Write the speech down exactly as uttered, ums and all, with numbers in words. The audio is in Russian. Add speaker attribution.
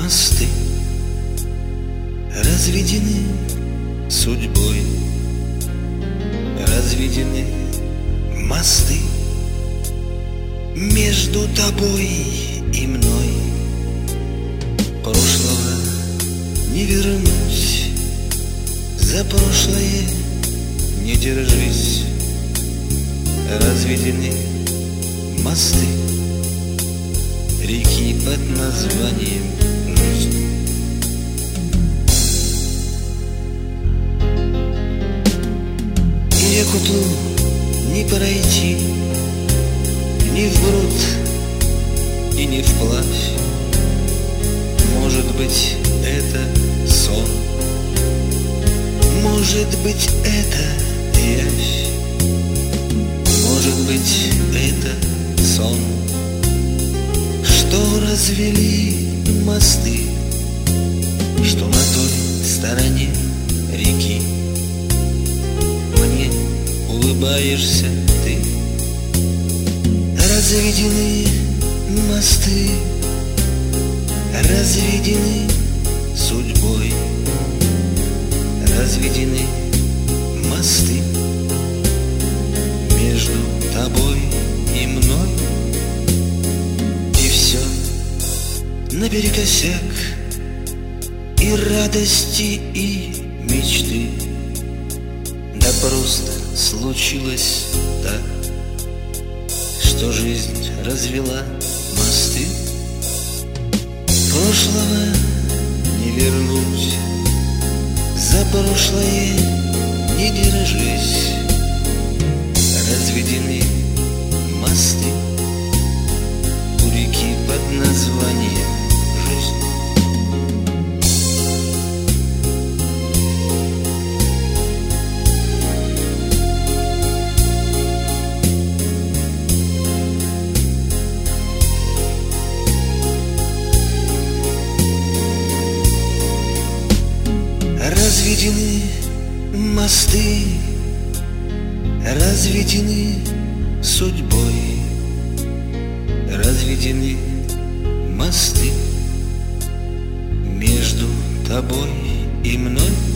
Speaker 1: мосты разведены судьбой, разведены мосты между тобой и мной. Прошлого не вернуть, за прошлое не держись. Разведены мосты реки под названием жизнь. И реку ту не пройти ни вброд и ни вплавь. Может быть, это сон, может быть, это явь, может быть, это сон, что развели мосты, что на той стороне реки мне улыбаешься ты. Разведены мосты, разведены судьбой, разведены мосты между тобой и мной. И все наперекосяк, и радости, и мечты. Да просто случилось так, что жизнь развела мосты. Прошлого не вернуть, за прошлое не держись. Разведены мосты у реки под названием жизнь. Разведены мосты, разведены судьбой, разведены мосты между тобой и мной.